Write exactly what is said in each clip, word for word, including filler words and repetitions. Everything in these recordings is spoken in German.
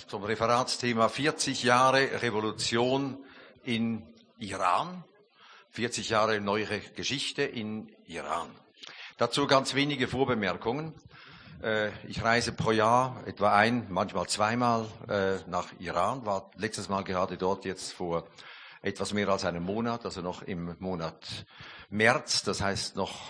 zum Referatsthema vierzig Jahre Revolution in Iran, vierzig Jahre neuere Geschichte in Iran. Dazu ganz wenige Vorbemerkungen. Ich reise pro Jahr etwa ein, manchmal zweimal nach Iran, war letztes Mal gerade dort jetzt vor etwas mehr als einem Monat, also noch im Monat März, das heißt noch,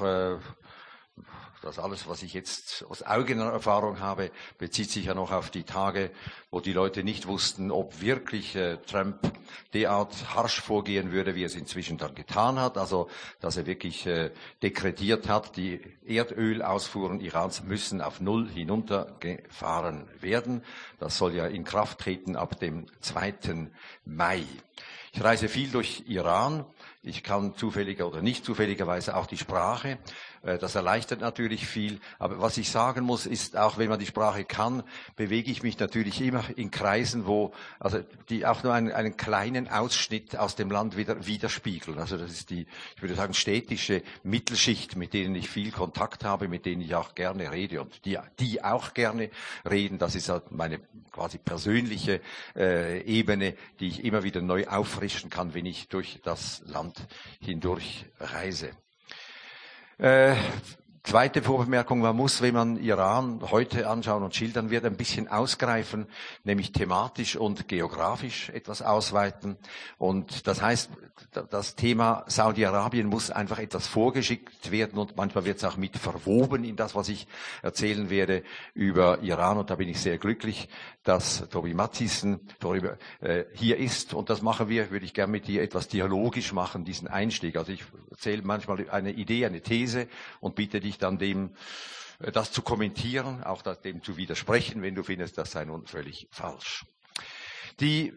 das alles, was ich jetzt aus eigener Erfahrung habe, bezieht sich ja noch auf die Tage, wo die Leute nicht wussten, ob wirklich äh, Trump derart harsch vorgehen würde, wie er es inzwischen dann getan hat. Also, dass er wirklich äh, dekretiert hat, die Erdölausfuhren Irans müssen auf Null hinuntergefahren werden. Das soll ja in Kraft treten ab dem zweiten Mai. Ich reise viel durch Iran. Ich kann zufälliger oder nicht zufälligerweise auch die Sprache. Das erleichtert natürlich viel. Aber was ich sagen muss, ist auch, wenn man die Sprache kann, bewege ich mich natürlich immer in Kreisen, wo, also, die auch nur einen, einen kleinen Ausschnitt aus dem Land wieder, widerspiegeln. Also, das ist die, ich würde sagen, städtische Mittelschicht, mit denen ich viel Kontakt habe, mit denen ich auch gerne rede und die, die auch gerne reden. Das ist halt meine quasi persönliche äh, Ebene, die ich immer wieder neu auffrischen kann, wenn ich durch das Land hindurch reise. Äh, zweite Vorbemerkung, man muss, wenn man Iran heute anschauen und schildern wird, ein bisschen ausgreifen, nämlich thematisch und geografisch etwas ausweiten. Und das heißt, das Thema Saudi-Arabien muss einfach etwas vorgeschickt werden und manchmal wird es auch mit verwoben in das, was ich erzählen werde über Iran. Und da bin ich sehr glücklich, dass Tobi Mathiesen darüber äh, hier ist. Und das machen wir, würde ich gerne mit dir etwas dialogisch machen, diesen Einstieg. Also ich erzähle manchmal eine Idee, eine These und bitte dich dann dem, äh, das zu kommentieren, auch das, dem zu widersprechen, wenn du findest, das sei nun völlig falsch. Die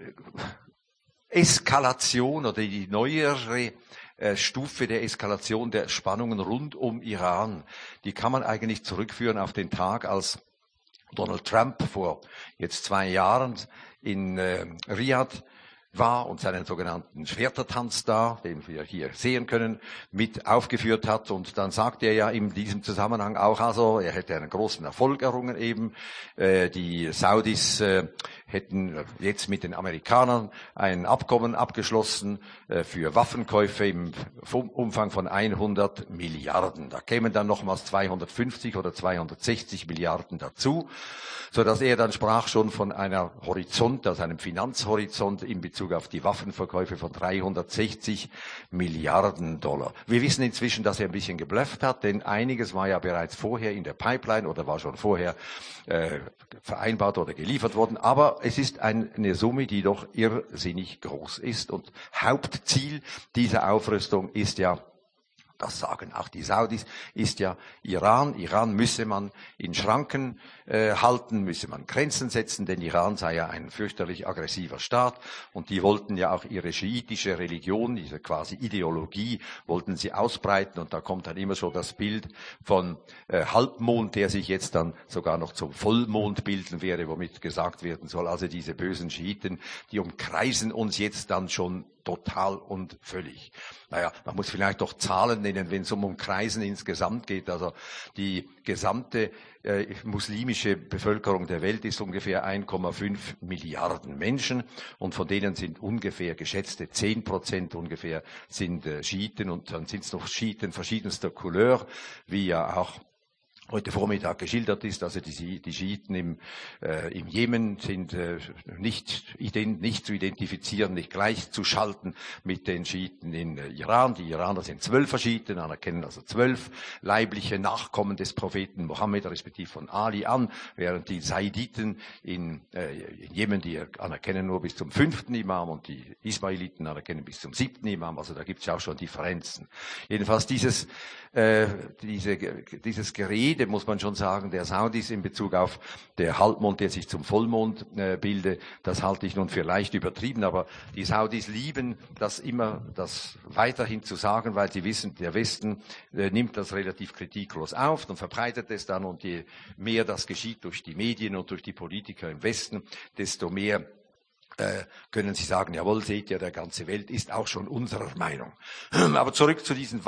Eskalation oder die neuere äh, Stufe der Eskalation der Spannungen rund um Iran, die kann man eigentlich zurückführen auf den Tag, als Donald Trump vor jetzt zwei Jahren in äh, Riyadh war und seinen sogenannten Schwertertanz da, den wir hier sehen können, mit aufgeführt hat. Und dann sagte er ja in diesem Zusammenhang auch, also er hätte einen großen Erfolg errungen eben. Äh, die Saudis äh, hätten jetzt mit den Amerikanern ein Abkommen abgeschlossen äh, für Waffenkäufe im Umfang von hundert Milliarden. Da kämen dann nochmals zweihundertfünfzig oder zweihundertsechzig Milliarden dazu, so dass er dann sprach schon von einer Horizont, also einem Finanzhorizont in Bezug auf die Waffenverkäufe von dreihundertsechzig Milliarden Dollar. Wir wissen inzwischen, dass er ein bisschen geblufft hat, denn einiges war ja bereits vorher in der Pipeline oder war schon vorher äh, vereinbart oder geliefert worden. Aber es ist eine Summe, die doch irrsinnig groß ist. Und Hauptziel dieser Aufrüstung ist ja, das sagen auch die Saudis, ist ja Iran. Iran müsse man in Schranken äh, halten, müsse man Grenzen setzen, denn Iran sei ja ein fürchterlich aggressiver Staat und die wollten ja auch ihre schiitische Religion, diese quasi Ideologie, wollten sie ausbreiten und da kommt dann immer so das Bild von äh, Halbmond, der sich jetzt dann sogar noch zum Vollmond bilden werde, womit gesagt werden soll, also diese bösen Schiiten, die umkreisen uns jetzt dann schon total und völlig. Naja, man muss vielleicht doch Zahlen nennen, wenn es um Umkreisen insgesamt geht. Also die gesamte äh, muslimische Bevölkerung der Welt ist ungefähr eins Komma fünf Milliarden Menschen und von denen sind ungefähr geschätzte zehn Prozent ungefähr sind äh, Schiiten und dann sind es noch Schiiten verschiedenster Couleur, wie ja auch heute Vormittag geschildert ist, also die, die Schiiten im, äh, im Jemen sind äh, nicht, ident, nicht zu identifizieren, nicht gleichzuschalten mit den Schiiten in äh, Iran. Die Iraner sind zwölfer Schiiten, anerkennen also zwölf leibliche Nachkommen des Propheten Mohammed, respektive von Ali an, während die Saiditen in, äh, in Jemen, die anerkennen nur bis zum fünften Imam und die Ismailiten anerkennen bis zum siebten Imam, also da gibt es ja auch schon Differenzen. Jedenfalls dieses, äh, diese, dieses Gerede, muss man schon sagen, der Saudis in Bezug auf der Halbmond, der sich zum Vollmond äh, bilde, das halte ich nun für leicht übertrieben, aber die Saudis lieben das immer, das weiterhin zu sagen, weil sie wissen, der Westen äh, nimmt das relativ kritiklos auf und verbreitet es dann und je mehr das geschieht durch die Medien und durch die Politiker im Westen, desto mehr äh, können Sie sagen, jawohl, seht ihr, der ganze Welt ist auch schon unserer Meinung. Aber zurück zu diesen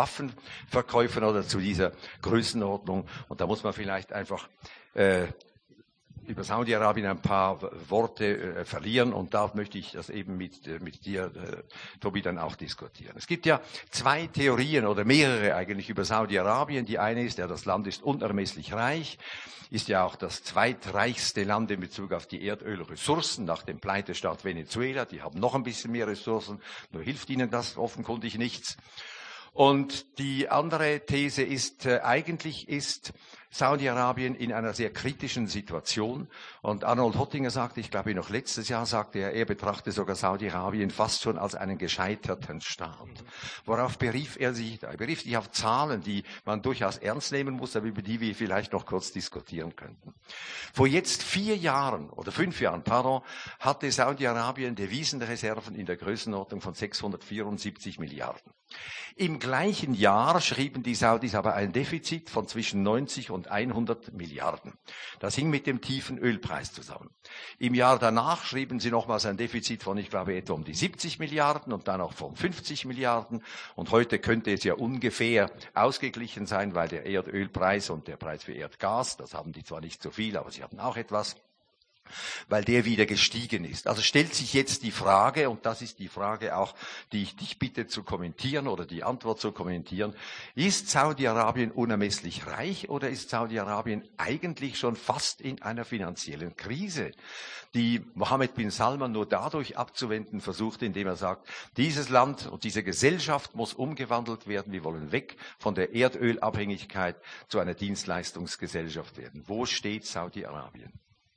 Waffenverkäufen oder zu dieser Größenordnung. Und da muss man vielleicht einfach äh, über Saudi-Arabien ein paar Worte äh, verlieren und da möchte ich das eben mit, äh, mit dir, äh, Tobi, dann auch diskutieren. Es gibt ja zwei Theorien oder mehrere eigentlich über Saudi-Arabien. Die eine ist, ja, das Land ist unermesslich reich, ist ja auch das zweitreichste Land in Bezug auf die Erdölressourcen nach dem Pleitestaat Venezuela. Die haben noch ein bisschen mehr Ressourcen, nur hilft ihnen das offenkundig nichts. Und die andere These ist, äh, eigentlich ist Saudi-Arabien in einer sehr kritischen Situation. Und Arnold Hottinger sagte, ich glaube noch letztes Jahr sagte er, er betrachte sogar Saudi-Arabien fast schon als einen gescheiterten Staat. Worauf berief er sich da? Er berief sich auf Zahlen, die man durchaus ernst nehmen muss, aber über die wir vielleicht noch kurz diskutieren könnten. Vor jetzt vier Jahren oder fünf Jahren, pardon, hatte Saudi-Arabien Devisenreserven in der Größenordnung von sechshundertvierundsiebzig Milliarden. Im gleichen Jahr schrieben die Saudis aber ein Defizit von zwischen neunzig und hundert Milliarden. Das hing mit dem tiefen Ölpreis zusammen. Im Jahr danach schrieben sie nochmals ein Defizit von, ich glaube, etwa um die siebzig Milliarden und dann auch von fünfzig Milliarden. Und heute könnte es ja ungefähr ausgeglichen sein, weil der Erdölpreis und der Preis für Erdgas, das haben die zwar nicht so viel, aber sie haben auch etwas, weil der wieder gestiegen ist. Also stellt sich jetzt die Frage, und das ist die Frage auch, die ich dich bitte zu kommentieren oder die Antwort zu kommentieren, ist Saudi-Arabien unermesslich reich oder ist Saudi-Arabien eigentlich schon fast in einer finanziellen Krise, die Mohammed bin Salman nur dadurch abzuwenden versucht, indem er sagt, dieses Land und diese Gesellschaft muss umgewandelt werden, wir wollen weg von der Erdölabhängigkeit zu einer Dienstleistungsgesellschaft werden. Wo steht Saudi-Arabien?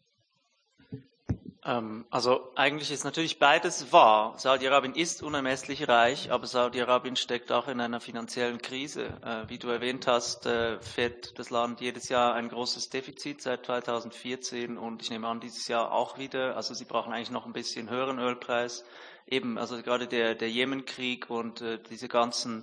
Also eigentlich ist natürlich beides wahr. Saudi-Arabien ist unermesslich reich, aber Saudi-Arabien steckt auch in einer finanziellen Krise. Wie du erwähnt hast, fährt das Land jedes Jahr ein großes Defizit seit zweitausendvierzehn und ich nehme an, dieses Jahr auch wieder. Also sie brauchen eigentlich noch ein bisschen höheren Ölpreis. Eben, also gerade der, der Jemenkrieg und diese ganzen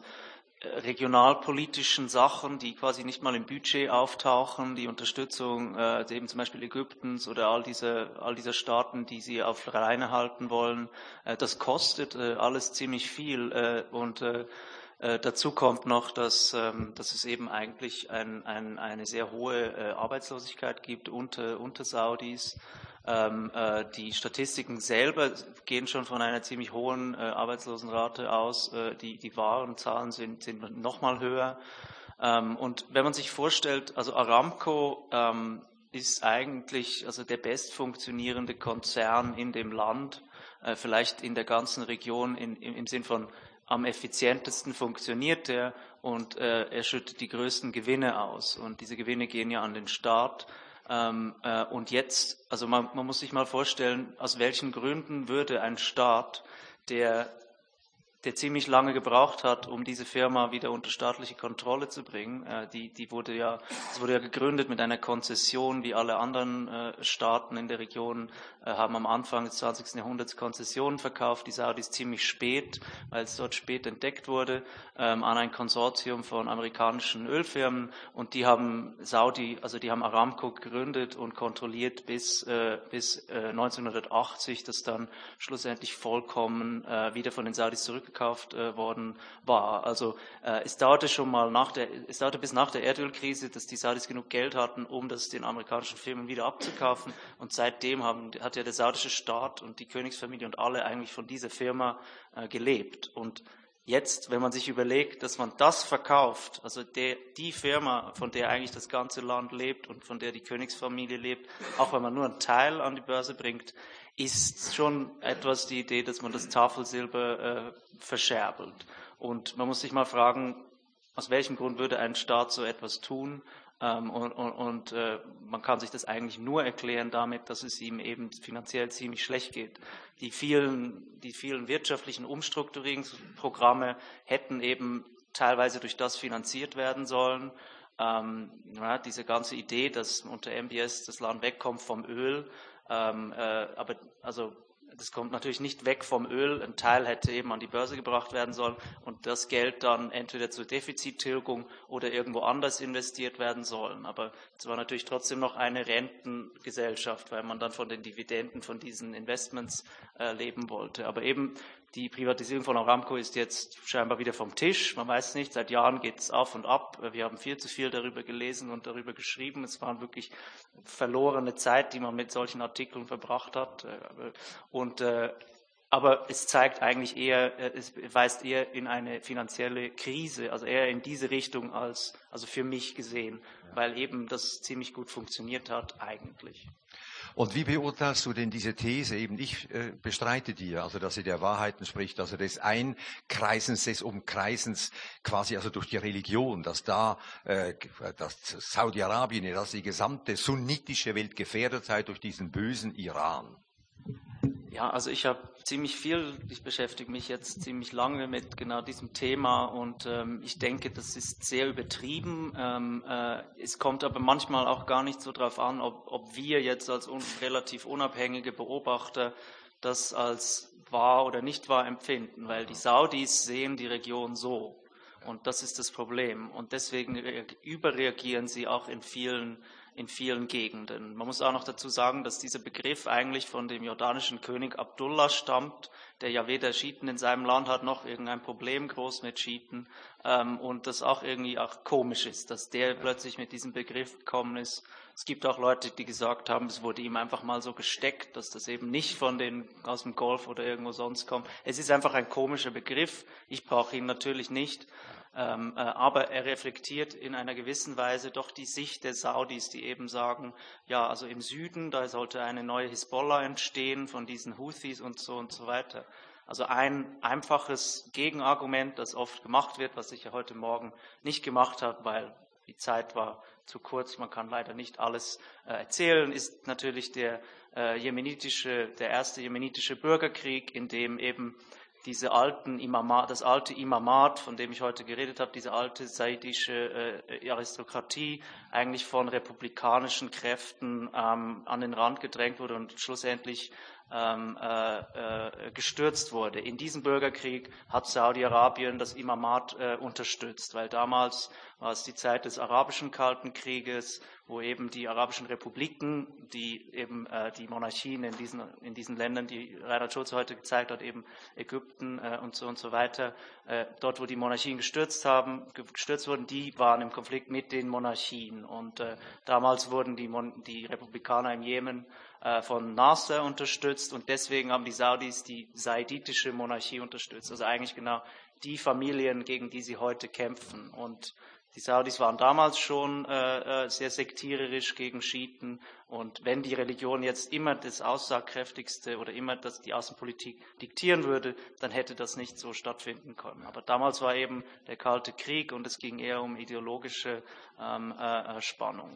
regionalpolitischen Sachen, die quasi nicht mal im Budget auftauchen, die Unterstützung äh, eben zum Beispiel Ägyptens oder all diese all dieser Staaten, die sie auf Reine halten wollen, äh, das kostet äh, alles ziemlich viel äh, und äh, äh, dazu kommt noch, dass ähm, dass es eben eigentlich ein, ein, eine sehr hohe äh, Arbeitslosigkeit gibt unter unter Saudis. Ähm, äh, die Statistiken selber gehen schon von einer ziemlich hohen äh, Arbeitslosenrate aus. Äh, die, die wahren Zahlen sind, sind noch mal höher. Ähm, und wenn man sich vorstellt, also Aramco ähm, ist eigentlich also der best funktionierende Konzern in dem Land, äh, vielleicht in der ganzen Region in, im, im Sinn von am effizientesten funktioniert er und äh, er schüttet die größten Gewinne aus. Und diese Gewinne gehen ja an den Staat. Ähm, äh, und jetzt, also man, man muss sich mal vorstellen, aus welchen Gründen würde ein Staat, der, der ziemlich lange gebraucht hat, um diese Firma wieder unter staatliche Kontrolle zu bringen, äh, die, die wurde ja, es wurde ja gegründet mit einer Konzession, wie alle anderen äh, Staaten in der Region äh, haben am Anfang des zwanzigsten Jahrhunderts Konzessionen verkauft, die Saudis ziemlich spät, weil es dort spät entdeckt wurde, ähm, an ein Konsortium von amerikanischen Ölfirmen und die haben Saudi, also die haben Aramco gegründet und kontrolliert bis, äh, bis äh, neunzehnhundertachtzig, das dann schlussendlich vollkommen äh, wieder von den Saudis zurückgekauft äh, worden war. Also äh, es dauerte schon mal nach der, es dauerte bis nach der Erdölkrise, dass die Saudis genug Geld hatten, um das den amerikanischen Firmen wieder abzukaufen und seitdem haben, hat ja der saudische Staat und die Königsfamilie und alle eigentlich von dieser Firma äh, gelebt und jetzt, wenn man sich überlegt, dass man das verkauft, also der, die Firma, von der eigentlich das ganze Land lebt und von der die Königsfamilie lebt, auch wenn man nur einen Teil an die Börse bringt, ist schon etwas die Idee, dass man das Tafelsilber äh, verscherbelt. Und man muss sich mal fragen, aus welchem Grund würde ein Staat so etwas tun? Ähm, und und, und äh, man kann sich das eigentlich nur erklären damit, dass es ihm eben finanziell ziemlich schlecht geht. Die vielen, die vielen wirtschaftlichen Umstrukturierungsprogramme hätten eben teilweise durch das finanziert werden sollen. Ähm, ja, diese ganze Idee, dass unter M B S das Land wegkommt vom Öl, ähm, äh, aber also das kommt natürlich nicht weg vom Öl. Ein Teil hätte eben an die Börse gebracht werden sollen und das Geld dann entweder zur Defizittilgung oder irgendwo anders investiert werden sollen. Aber es war natürlich trotzdem noch eine Rentengesellschaft, weil man dann von den Dividenden von diesen Investments äh, leben wollte. Aber eben Die Privatisierung von Aramco ist jetzt scheinbar wieder vom Tisch. Man weiß nicht, seit Jahren geht es auf und ab. Wir haben viel zu viel darüber gelesen und darüber geschrieben. Es waren wirklich verlorene Zeit, die man mit solchen Artikeln verbracht hat. Und, aber es zeigt eigentlich eher, es weist eher in eine finanzielle Krise, also eher in diese Richtung als, also für mich gesehen, weil eben das ziemlich gut funktioniert hat eigentlich. Und wie beurteilst du denn diese These? Eben, ich äh, bestreite dir, also dass sie der Wahrheit entspricht, also des Einkreisens, des Umkreisens quasi also durch die Religion, dass da äh, dass Saudi-Arabien, dass die gesamte sunnitische Welt gefährdet sei durch diesen bösen Iran. Ja, also ich habe ziemlich viel, ich beschäftige mich jetzt ziemlich lange mit genau diesem Thema und ähm, ich denke, das ist sehr übertrieben. Ähm, äh, es kommt aber manchmal auch gar nicht so drauf an, ob, ob wir jetzt als un relativ unabhängige Beobachter das als wahr oder nicht wahr empfinden, weil die Saudis sehen die Region so und das ist das Problem und deswegen überreagieren sie auch in vielen in vielen Gegenden. Man muss auch noch dazu sagen, dass dieser Begriff eigentlich von dem jordanischen König Abdullah stammt, der ja weder Schiiten in seinem Land hat, noch irgendein Problem groß mit Schiiten. Ähm, und das auch irgendwie auch komisch ist, dass der plötzlich mit diesem Begriff gekommen ist. Es gibt auch Leute, die gesagt haben, es wurde ihm einfach mal so gesteckt, dass das eben nicht von den aus dem Golf oder irgendwo sonst kommt. Es ist einfach ein komischer Begriff. Ich brauche ihn natürlich nicht. Ähm, äh, aber er reflektiert in einer gewissen Weise doch die Sicht der Saudis, die eben sagen, ja, also im Süden, da sollte eine neue Hisbollah entstehen von diesen Houthis und so und so weiter. Also ein einfaches Gegenargument, das oft gemacht wird, was ich ja heute Morgen nicht gemacht habe, weil die Zeit war zu kurz, man kann leider nicht alles äh, erzählen, ist natürlich der äh, jemenitische, der erste jemenitische Bürgerkrieg, in dem eben diese alten Imamat, das alte Imamat, von dem ich heute geredet habe, diese alte saidische äh, Aristokratie, eigentlich von republikanischen Kräften ähm, an den Rand gedrängt wurde und schlussendlich ähm, äh, äh, gestürzt wurde. In diesem Bürgerkrieg hat Saudi-Arabien das Imamat äh, unterstützt, weil damals war es die Zeit des arabischen Kalten Krieges, wo eben die arabischen Republiken, die eben äh, die Monarchien in diesen, in diesen Ländern, die Reinhard Schulze heute gezeigt hat, eben Ägypten äh, und so und so weiter, äh, dort, wo die Monarchien gestürzt haben, gestürzt wurden, die waren im Konflikt mit den Monarchien. Und äh, damals wurden die, Mon die Republikaner im Jemen äh, von Nasser unterstützt und deswegen haben die Saudis die saiditische Monarchie unterstützt. Also eigentlich genau die Familien, gegen die sie heute kämpfen. Und die Saudis waren damals schon äh, sehr sektiererisch gegen Schiiten und wenn die Religion jetzt immer das aussagekräftigste oder immer das die Außenpolitik diktieren würde, dann hätte das nicht so stattfinden können. Aber damals war eben der Kalte Krieg und es ging eher um ideologische ähm, äh, Spannung.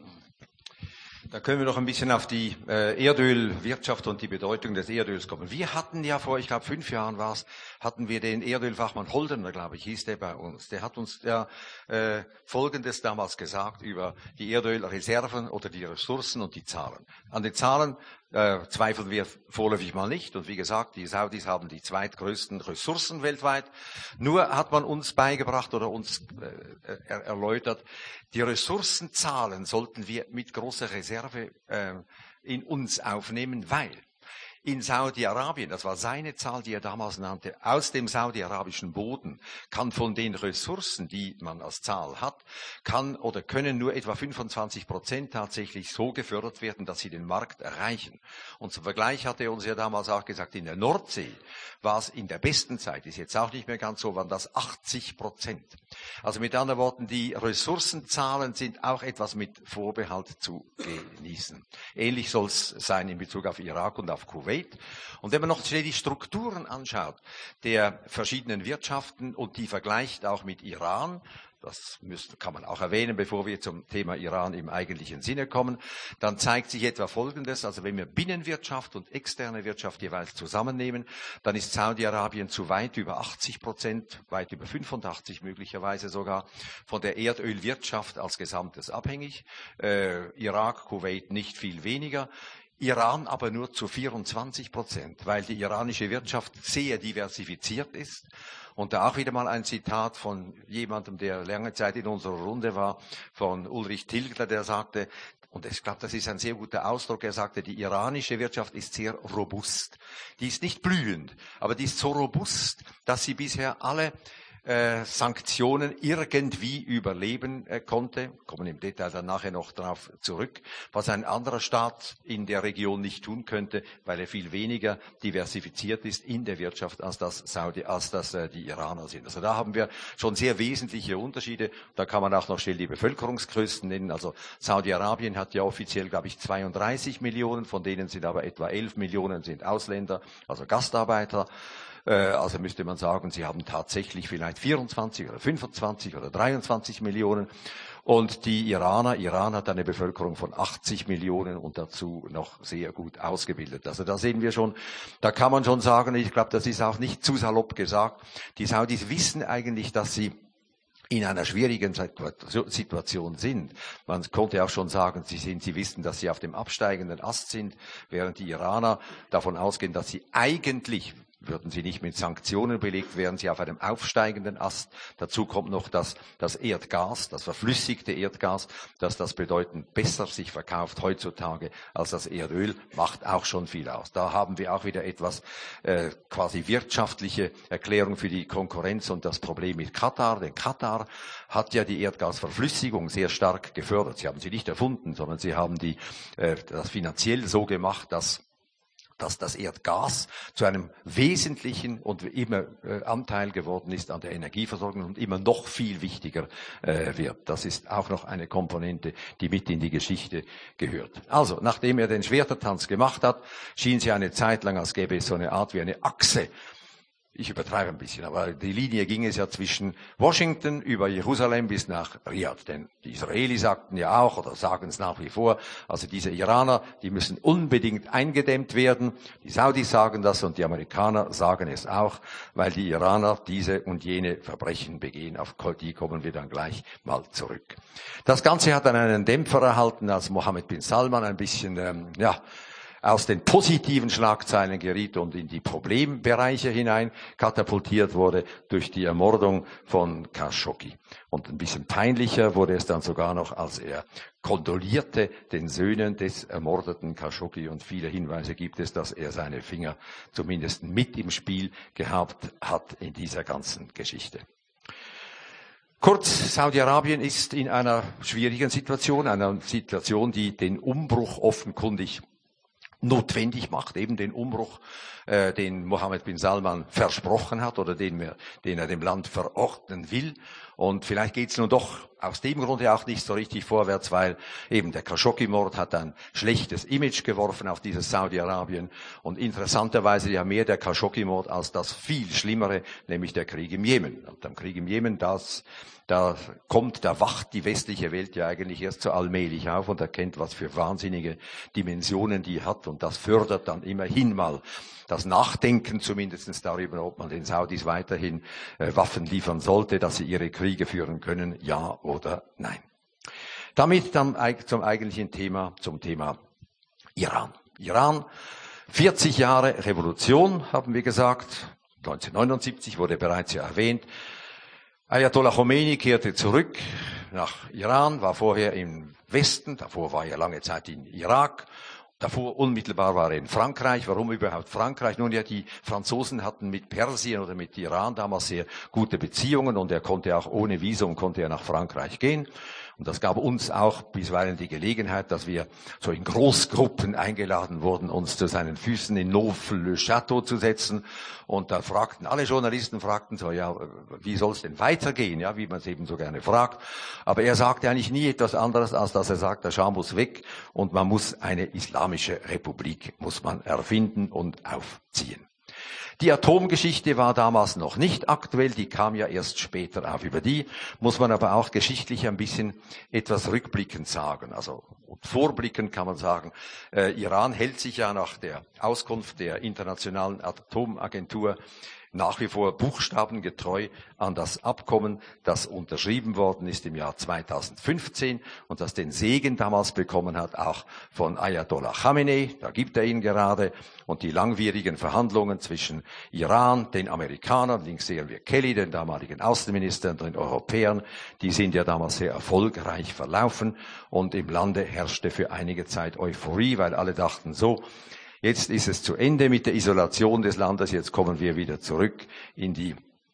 Da können wir noch ein bisschen auf die äh, Erdölwirtschaft und die Bedeutung des Erdöls kommen. Wir hatten ja vor, ich glaube fünf Jahren war es, hatten wir den Erdölfachmann Holdener, glaube ich, hieß der bei uns. Der hat uns ja äh, Folgendes damals gesagt über die Erdölreserven oder die Ressourcen und die Zahlen. An den Zahlen äh, zweifeln wir vorläufig mal nicht. Und wie gesagt, die Saudis haben die zweitgrößten Ressourcen weltweit. Nur hat man uns beigebracht oder uns äh, er, erläutert, die Ressourcenzahlen sollten wir mit großer Reserve äh, in uns aufnehmen, weil in Saudi-Arabien, das war seine Zahl, die er damals nannte, aus dem saudi-arabischen Boden kann von den Ressourcen, die man als Zahl hat, kann oder können nur etwa fünfundzwanzig Prozent tatsächlich so gefördert werden, dass sie den Markt erreichen. Und zum Vergleich hatte er uns ja damals auch gesagt, in der Nordsee war es in der besten Zeit, ist jetzt auch nicht mehr ganz so, waren das achtzig Prozent. Also mit anderen Worten, die Ressourcenzahlen sind auch etwas mit Vorbehalt zu genießen. Ähnlich soll es sein in Bezug auf Irak und auf Kuwait. Und wenn man noch die Strukturen anschaut der verschiedenen Wirtschaften und die vergleicht auch mit Iran, das müsste, kann man auch erwähnen, bevor wir zum Thema Iran im eigentlichen Sinne kommen, dann zeigt sich etwa Folgendes, also wenn wir Binnenwirtschaft und externe Wirtschaft jeweils zusammennehmen, dann ist Saudi-Arabien zu weit über achtzig Prozent, weit über fünfundachtzig möglicherweise sogar, von der Erdölwirtschaft als Gesamtes abhängig, äh, Irak, Kuwait nicht viel weniger. Iran aber nur zu vierundzwanzig Prozent, weil die iranische Wirtschaft sehr diversifiziert ist. Und da auch wieder mal ein Zitat von jemandem, der lange Zeit in unserer Runde war, von Ulrich Tilgler, der sagte, und ich glaube, das ist ein sehr guter Ausdruck, er sagte, die iranische Wirtschaft ist sehr robust. Die ist nicht blühend, aber die ist so robust, dass sie bisher alle äh, Sanktionen irgendwie überleben äh, konnte. Kommen im Detail dann nachher noch darauf zurück, was ein anderer Staat in der Region nicht tun könnte, weil er viel weniger diversifiziert ist in der Wirtschaft, als das Saudi, als das äh, die Iraner sind. Also da haben wir schon sehr wesentliche Unterschiede. Da kann man auch noch schnell die Bevölkerungsgrößen nennen. Also Saudi-Arabien hat ja offiziell, glaube ich, zweiunddreißig Millionen, von denen sind aber etwa elf Millionen sind Ausländer, also Gastarbeiter. Also müsste man sagen, sie haben tatsächlich vielleicht vierundzwanzig oder fünfundzwanzig oder dreiundzwanzig Millionen. Und die Iraner, Iran hat eine Bevölkerung von achtzig Millionen und dazu noch sehr gut ausgebildet. Also da sehen wir schon, da kann man schon sagen, ich glaube, das ist auch nicht zu salopp gesagt, die Saudis wissen eigentlich, dass sie in einer schwierigen Situation sind. Man konnte auch schon sagen, sie sind, sie wissen, dass sie auf dem absteigenden Ast sind, während die Iraner davon ausgehen, dass sie eigentlich, würden sie nicht mit Sanktionen belegt, wären sie auf einem aufsteigenden Ast. Dazu kommt noch das, das Erdgas, das verflüssigte Erdgas, dass das bedeutend besser sich verkauft heutzutage als das Erdöl, macht auch schon viel aus. Da haben wir auch wieder etwas äh, quasi wirtschaftliche Erklärung für die Konkurrenz und das Problem mit Katar. Denn Katar hat ja die Erdgasverflüssigung sehr stark gefördert. Sie haben sie nicht erfunden, sondern sie haben die, äh, das finanziell so gemacht, dass dass das Erdgas zu einem wesentlichen und immer äh, Anteil geworden ist an der Energieversorgung und immer noch viel wichtiger äh, wird. Das ist auch noch eine Komponente, die mit in die Geschichte gehört. Also, nachdem er den Schwertertanz gemacht hat, schien es ja eine Zeit lang, als gäbe es so eine Art wie eine Achse. Ich übertreibe ein bisschen, aber die Linie ging es ja zwischen Washington über Jerusalem bis nach Riyadh. Denn die Israelis sagten ja auch, oder sagen es nach wie vor, also diese Iraner, die müssen unbedingt eingedämmt werden. Die Saudis sagen das und die Amerikaner sagen es auch, weil die Iraner diese und jene Verbrechen begehen. Auf die kommen wir dann gleich mal zurück. Das Ganze hat dann einen Dämpfer erhalten, als Mohammed bin Salman ein bisschen, ähm, ja, aus den positiven Schlagzeilen geriet und in die Problembereiche hinein katapultiert wurde durch die Ermordung von Khashoggi. Und ein bisschen peinlicher wurde es dann sogar noch, als er kondolierte den Söhnen des ermordeten Khashoggi, und viele Hinweise gibt es, dass er seine Finger zumindest mit im Spiel gehabt hat in dieser ganzen Geschichte. Kurz, Saudi-Arabien ist in einer schwierigen Situation, einer Situation, die den Umbruch offenkundig notwendig macht, eben den Umbruch, äh, den Mohammed bin Salman versprochen hat oder den, wir, den er dem Land verordnen will. Und vielleicht geht es nun doch aus dem Grunde auch nicht so richtig vorwärts, weil eben der Khashoggi-Mord hat ein schlechtes Image geworfen auf dieses Saudi-Arabien und interessanterweise ja mehr der Khashoggi-Mord als das viel Schlimmere, nämlich der Krieg im Jemen. Und am Krieg im Jemen, das Da kommt, da wacht die westliche Welt ja eigentlich erst so allmählich auf und erkennt, was für wahnsinnige Dimensionen die hat. Und das fördert dann immerhin mal das Nachdenken zumindest darüber, ob man den Saudis weiterhin äh, Waffen liefern sollte, dass sie ihre Kriege führen können, ja oder nein. Damit dann zum eigentlichen Thema, zum Thema Iran. Iran, vierzig Jahre Revolution, haben wir gesagt. neunzehnhundertneunundsiebzig wurde bereits ja erwähnt. Ayatollah Khomeini kehrte zurück nach Iran, war vorher im Westen, davor war er lange Zeit in Irak, davor unmittelbar war er in Frankreich. Warum überhaupt Frankreich? Nun ja, die Franzosen hatten mit Persien oder mit Iran damals sehr gute Beziehungen und er konnte auch ohne Visum konnte er nach Frankreich gehen. Und das gab uns auch bisweilen die Gelegenheit, dass wir so in Großgruppen eingeladen wurden, uns zu seinen Füßen in Neaufle-le-Château zu setzen. Und da fragten, alle Journalisten fragten so, ja, wie soll es denn weitergehen? Ja, wie man es eben so gerne fragt. Aber er sagte eigentlich nie etwas anderes, als dass er sagt, der Schah muss weg und man muss eine islamische Republik, muss man erfinden und aufziehen. Die Atomgeschichte war damals noch nicht aktuell, die kam ja erst später auf. Über die muss man aber auch geschichtlich ein bisschen etwas rückblickend sagen. Also vorblickend kann man sagen, äh, Iran hält sich ja nach der Auskunft der Internationalen Atomagentur nach wie vor buchstabengetreu an das Abkommen, das unterschrieben worden ist im Jahr zweitausendfünfzehn und das den Segen damals bekommen hat, auch von Ayatollah Khamenei, da gibt er ihn gerade, und die langwierigen Verhandlungen zwischen Iran, den Amerikanern, links sehen wir Kelly, den damaligen Außenminister, und den Europäern, die sind ja damals sehr erfolgreich verlaufen und im Lande herrschte für einige Zeit Euphorie, weil alle dachten so, Jetzt ist es zu Ende mit der Isolation des Landes. Jetzt kommen wir wieder zurück in die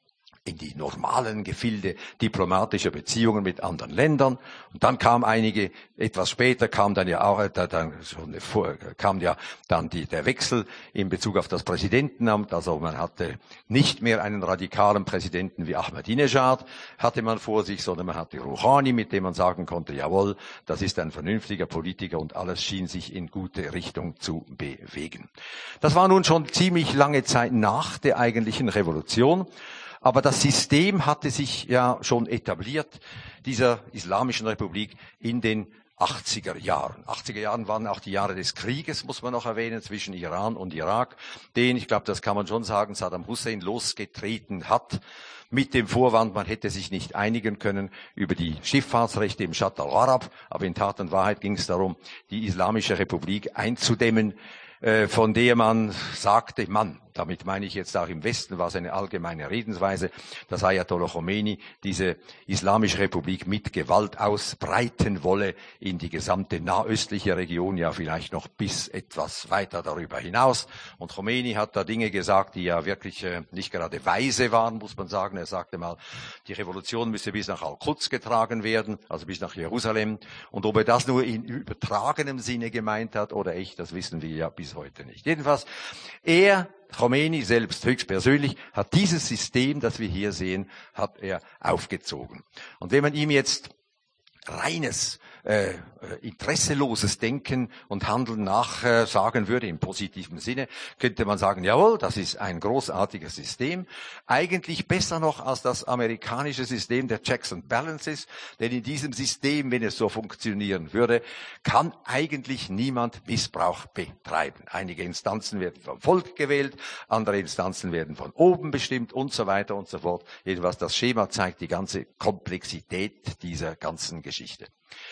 in die normalen Gefilde diplomatischer Beziehungen mit anderen Ländern. Und dann kam einige, etwas später kam dann ja auch, äh, dann, schon vor, kam ja dann die, der Wechsel in Bezug auf das Präsidentenamt. Also man hatte nicht mehr einen radikalen Präsidenten wie Ahmadinejad, hatte man vor sich, sondern man hatte Rouhani, mit dem man sagen konnte, jawohl, das ist ein vernünftiger Politiker und alles schien sich in gute Richtung zu bewegen. Das war nun schon ziemlich lange Zeit nach der eigentlichen Revolution. Aber das System hatte sich ja schon etabliert, dieser Islamischen Republik, in den achtziger Jahren. achtziger Jahren waren auch die Jahre des Krieges, muss man noch erwähnen, zwischen Iran und Irak, den, ich glaube, das kann man schon sagen, Saddam Hussein losgetreten hat, mit dem Vorwand, man hätte sich nicht einigen können über die Schifffahrtsrechte im Shatt al-Arab, aber in Tat und Wahrheit ging es darum, die Islamische Republik einzudämmen, von der man sagte, Mann, damit meine ich jetzt auch im Westen, war es eine allgemeine Redensweise, dass Ayatollah Khomeini diese Islamische Republik mit Gewalt ausbreiten wolle in die gesamte nahöstliche Region, ja vielleicht noch bis etwas weiter darüber hinaus. Und Khomeini hat da Dinge gesagt, die ja wirklich äh, nicht gerade weise waren, muss man sagen. Er sagte mal, die Revolution müsse bis nach Al-Quds getragen werden, also bis nach Jerusalem. Und ob er das nur in übertragenem Sinne gemeint hat oder echt, das wissen wir ja bis heute nicht. Jedenfalls, er Khomeini selbst höchstpersönlich hat dieses System, das wir hier sehen, hat er aufgezogen. Und wenn man ihm jetzt reines, äh, interesseloses Denken und Handeln nachsagen äh, würde, im positiven Sinne, könnte man sagen, jawohl, das ist ein großartiges System. Eigentlich besser noch als das amerikanische System der Checks and Balances, denn in diesem System, wenn es so funktionieren würde, kann eigentlich niemand Missbrauch betreiben. Einige Instanzen werden vom Volk gewählt, andere Instanzen werden von oben bestimmt und so weiter und so fort. Jedenfalls das Schema zeigt die ganze Komplexität dieser ganzen Geschichte.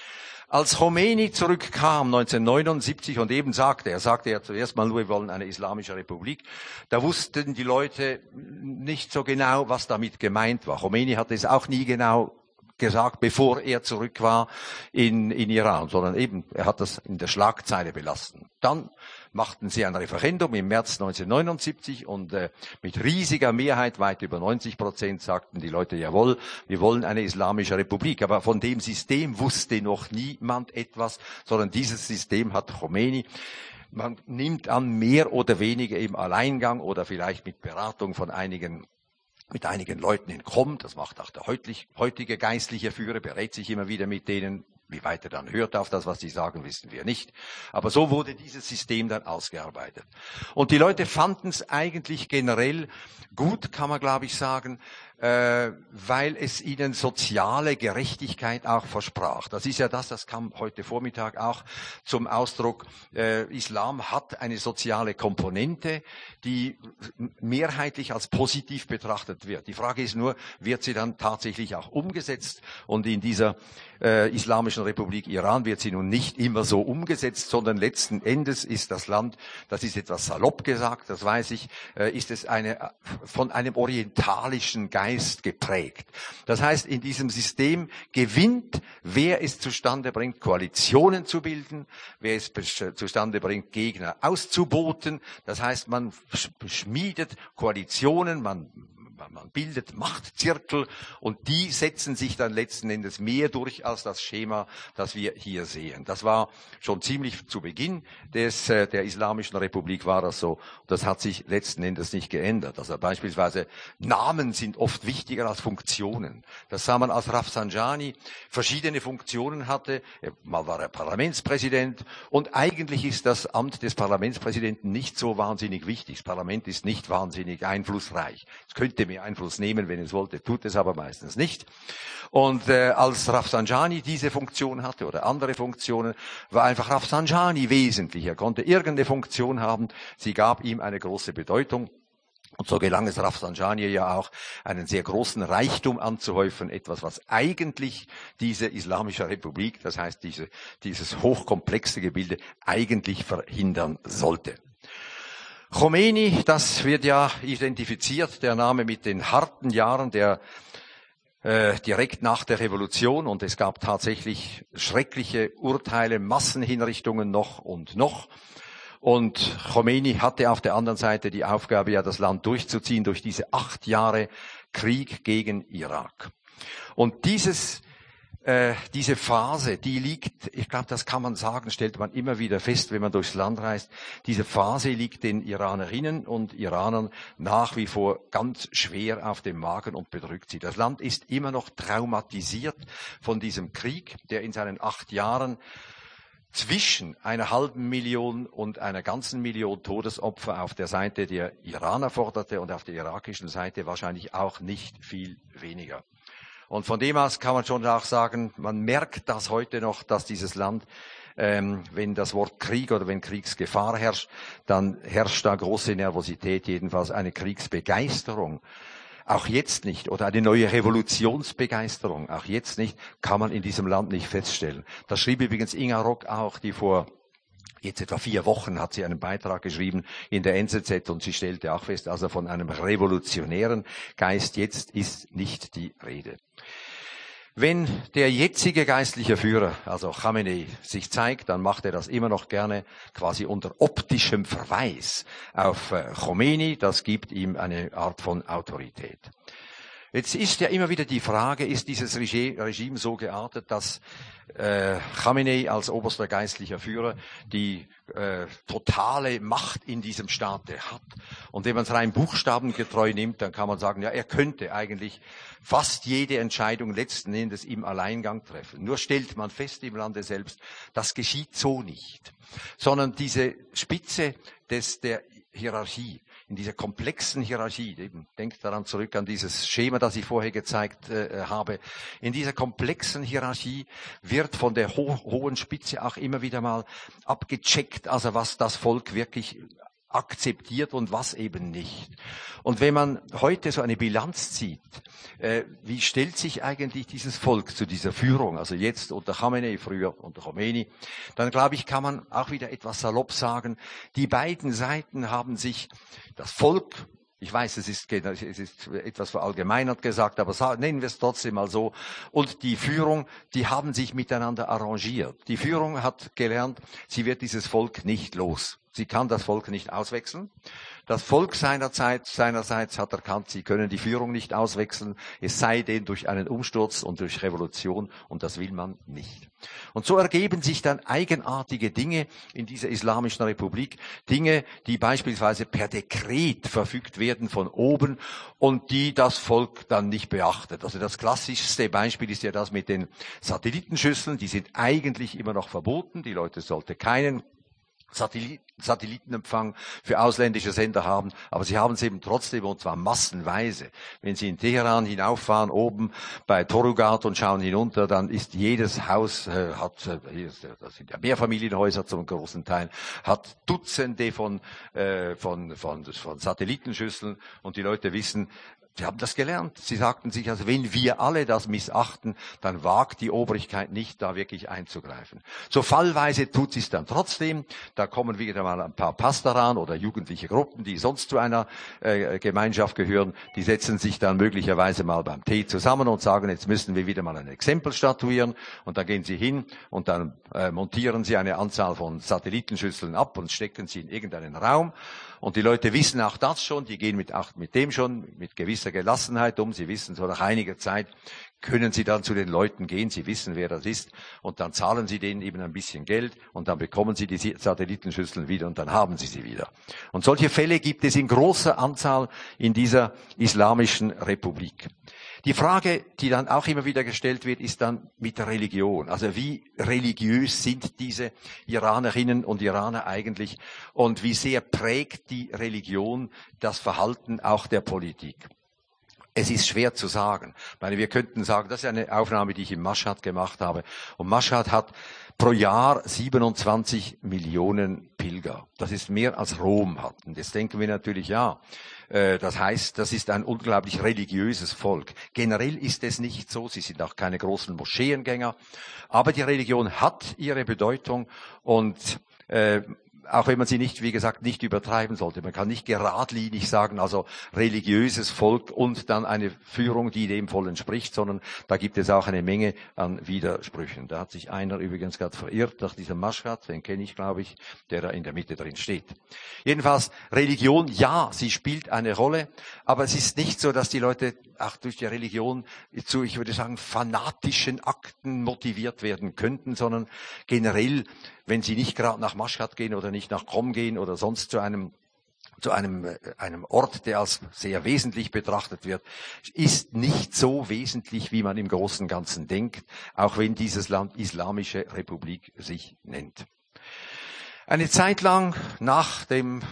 Als Khomeini zurückkam neunzehnhundertneunundsiebzig und eben sagte, er sagte ja zuerst mal, wir wollen eine islamische Republik, da wussten die Leute nicht so genau, was damit gemeint war. Khomeini hatte es auch nie genau gesagt, bevor er zurück war in, in Iran, sondern eben, er hat das in der Schlagzeile belassen. Dann machten sie ein Referendum im März neunzehnhundertneunundsiebzig und äh, mit riesiger Mehrheit, weit über neunzig Prozent, sagten die Leute, jawohl, wir wollen eine islamische Republik. Aber von dem System wusste noch niemand etwas, sondern dieses System hat Khomeini, man nimmt an, mehr oder weniger im Alleingang oder vielleicht mit Beratung von einigen mit einigen Leuten in Qom, das macht auch der heutige geistliche Führer, berät sich immer wieder mit denen. Wie weit er dann hört auf das, was sie sagen, wissen wir nicht. Aber so wurde dieses System dann ausgearbeitet. Und die Leute fanden es eigentlich generell gut, kann man glaube ich sagen, äh, weil es ihnen soziale Gerechtigkeit auch versprach. Das ist ja das, das kam heute Vormittag auch zum Ausdruck. Äh, Islam hat eine soziale Komponente, die mehrheitlich als positiv betrachtet wird. Die Frage ist nur, wird sie dann tatsächlich auch umgesetzt? Und in dieser äh, Islamischen Republik Iran wird sie nun nicht immer so umgesetzt, sondern letzten Endes ist das Land, das ist etwas salopp gesagt, das weiß ich, äh, ist es eine von einem orientalischen Geist geprägt. Das heißt, in diesem System gewinnt, wer es zustande bringt, Koalitionen zu bilden, wer es zustande bringt, Gegner auszuboten. Das heißt, man schmiedet Koalitionen, man Man bildet Machtzirkel und die setzen sich dann letzten Endes mehr durch als das Schema, das wir hier sehen. Das war schon ziemlich zu Beginn des, der Islamischen Republik war das so. Das hat sich letzten Endes nicht geändert. Also beispielsweise Namen sind oft wichtiger als Funktionen. Das sah man, als Rafsanjani verschiedene Funktionen hatte. Mal war er Parlamentspräsident und eigentlich ist das Amt des Parlamentspräsidenten nicht so wahnsinnig wichtig. Das Parlament ist nicht wahnsinnig einflussreich. Es könnte mehr Einfluss nehmen, wenn es wollte, tut es aber meistens nicht. Und äh, als Rafsanjani diese Funktion hatte oder andere Funktionen, war einfach Rafsanjani wesentlich. Er konnte irgendeine Funktion haben, sie gab ihm eine große Bedeutung. Und so gelang es Rafsanjani ja auch, einen sehr großen Reichtum anzuhäufen, etwas, was eigentlich diese Islamische Republik, das heißt diese, dieses hochkomplexe Gebilde, eigentlich verhindern sollte. Khomeini, das wird ja identifiziert, der Name mit den harten Jahren der äh, direkt nach der Revolution, und es gab tatsächlich schreckliche Urteile, Massenhinrichtungen noch und noch. Und Khomeini hatte auf der anderen Seite die Aufgabe, ja das Land durchzuziehen durch diese acht Jahre Krieg gegen Irak. Und dieses Äh, diese Phase, die liegt, ich glaube, das kann man sagen, stellt man immer wieder fest, wenn man durchs Land reist, diese Phase liegt den Iranerinnen und Iranern nach wie vor ganz schwer auf dem Magen und bedrückt sie. Das Land ist immer noch traumatisiert von diesem Krieg, der in seinen acht Jahren zwischen einer halben Million und einer ganzen Million Todesopfer auf der Seite der Iraner forderte und auf der irakischen Seite wahrscheinlich auch nicht viel weniger. Und von dem aus kann man schon auch sagen, man merkt das heute noch, dass dieses Land, ähm, wenn das Wort Krieg oder wenn Kriegsgefahr herrscht, dann herrscht da große Nervosität, jedenfalls eine Kriegsbegeisterung. Auch jetzt nicht, oder eine neue Revolutionsbegeisterung, auch jetzt nicht, kann man in diesem Land nicht feststellen. Das schrieb übrigens Inga Rock auch, die vor Jetzt etwa vier Wochen hat sie einen Beitrag geschrieben in der N Z Z und sie stellte auch fest, also von einem revolutionären Geist jetzt ist nicht die Rede. Wenn der jetzige geistliche Führer, also Khamenei, sich zeigt, dann macht er das immer noch gerne quasi unter optischem Verweis auf Khomeini. Das gibt ihm eine Art von Autorität. Jetzt ist ja immer wieder die Frage, ist dieses Regime so geartet, dass äh, Khamenei als oberster geistlicher Führer die äh, totale Macht in diesem Staate hat. Und wenn man es rein buchstabengetreu nimmt, dann kann man sagen, ja, er könnte eigentlich fast jede Entscheidung letzten Endes im Alleingang treffen. Nur stellt man fest im Lande selbst, das geschieht so nicht. Sondern diese Spitze des, der Hierarchie, in dieser komplexen Hierarchie, eben, denkt daran zurück an dieses Schema, das ich vorher gezeigt äh, habe, in dieser komplexen Hierarchie wird von der ho hohen Spitze auch immer wieder mal abgecheckt, also was das Volk wirklich akzeptiert und was eben nicht. Und wenn man heute so eine Bilanz zieht, äh, wie stellt sich eigentlich dieses Volk zu dieser Führung, also jetzt unter Khamenei, früher unter Khomeini, dann glaube ich, kann man auch wieder etwas salopp sagen, die beiden Seiten haben sich, das Volk, ich weiß, es ist, es ist etwas verallgemeinert gesagt, aber nennen wir es trotzdem mal so. Und die Führung, die haben sich miteinander arrangiert. Die Führung hat gelernt, sie wird dieses Volk nicht los. Sie kann das Volk nicht auswechseln. Das Volk seinerzeit, seinerseits hat erkannt, sie können die Führung nicht auswechseln, es sei denn durch einen Umsturz und durch Revolution, und das will man nicht. Und so ergeben sich dann eigenartige Dinge in dieser Islamischen Republik, Dinge, die beispielsweise per Dekret verfügt werden von oben und die das Volk dann nicht beachtet. Also das klassischste Beispiel ist ja das mit den Satellitenschüsseln, die sind eigentlich immer noch verboten, die Leute sollten keinen Satellit Satellitenempfang für ausländische Sender haben, aber sie haben es eben trotzdem, und zwar massenweise. Wenn Sie in Teheran hinauffahren, oben bei Torugat und schauen hinunter, dann ist jedes Haus, äh, hat, äh, das sind ja Mehrfamilienhäuser zum großen Teil, hat Dutzende von, äh, von, von, von Satellitenschüsseln, und die Leute wissen, sie haben das gelernt. Sie sagten sich, also wenn wir alle das missachten, dann wagt die Obrigkeit nicht, da wirklich einzugreifen. So fallweise tut sie es dann trotzdem. Da kommen wieder mal ein paar Pastoran oder jugendliche Gruppen, die sonst zu einer äh, Gemeinschaft gehören. Die setzen sich dann möglicherweise mal beim Tee zusammen und sagen, jetzt müssen wir wieder mal ein Exempel statuieren. Und dann gehen sie hin und dann äh, montieren sie eine Anzahl von Satellitenschüsseln ab und stecken sie in irgendeinen Raum. Und die Leute wissen auch das schon, die gehen mit, auch mit dem schon mit gewisser Gelassenheit um. Sie wissen, so nach einiger Zeit können sie dann zu den Leuten gehen, sie wissen, wer das ist, und dann zahlen sie denen eben ein bisschen Geld und dann bekommen sie die Satellitenschüsseln wieder und dann haben sie sie wieder. Und solche Fälle gibt es in großer Anzahl in dieser Islamischen Republik. Die Frage, die dann auch immer wieder gestellt wird, ist dann mit der Religion. Also wie religiös sind diese Iranerinnen und Iraner eigentlich und wie sehr prägt die Religion das Verhalten auch der Politik? Es ist schwer zu sagen. Ich meine, wir könnten sagen, das ist eine Aufnahme, die ich in Mashhad gemacht habe. Und Mashhad hat pro Jahr siebenundzwanzig Millionen Pilger. Das ist mehr als Rom hat. Und jetzt denken wir natürlich, ja, das heißt, das ist ein unglaublich religiöses Volk. Generell ist es nicht so, sie sind auch keine großen Moscheengänger, aber die Religion hat ihre Bedeutung und äh, auch wenn man sie nicht, wie gesagt, nicht übertreiben sollte. Man kann nicht geradlinig sagen, also religiöses Volk und dann eine Führung, die dem voll entspricht, sondern da gibt es auch eine Menge an Widersprüchen. Da hat sich einer übrigens gerade verirrt nach diesem Maschhad, den kenne ich, glaube ich, der da in der Mitte drin steht. Jedenfalls, Religion, ja, sie spielt eine Rolle, aber es ist nicht so, dass die Leute auch durch die Religion zu, ich würde sagen, fanatischen Akten motiviert werden könnten, sondern generell, wenn sie nicht gerade nach Maschhad gehen oder nicht nach Qom gehen oder sonst zu einem zu einem, einem Ort, der als sehr wesentlich betrachtet wird, ist nicht so wesentlich, wie man im Großen und Ganzen denkt, auch wenn dieses Land Islamische Republik sich nennt. Eine Zeit lang nach dem,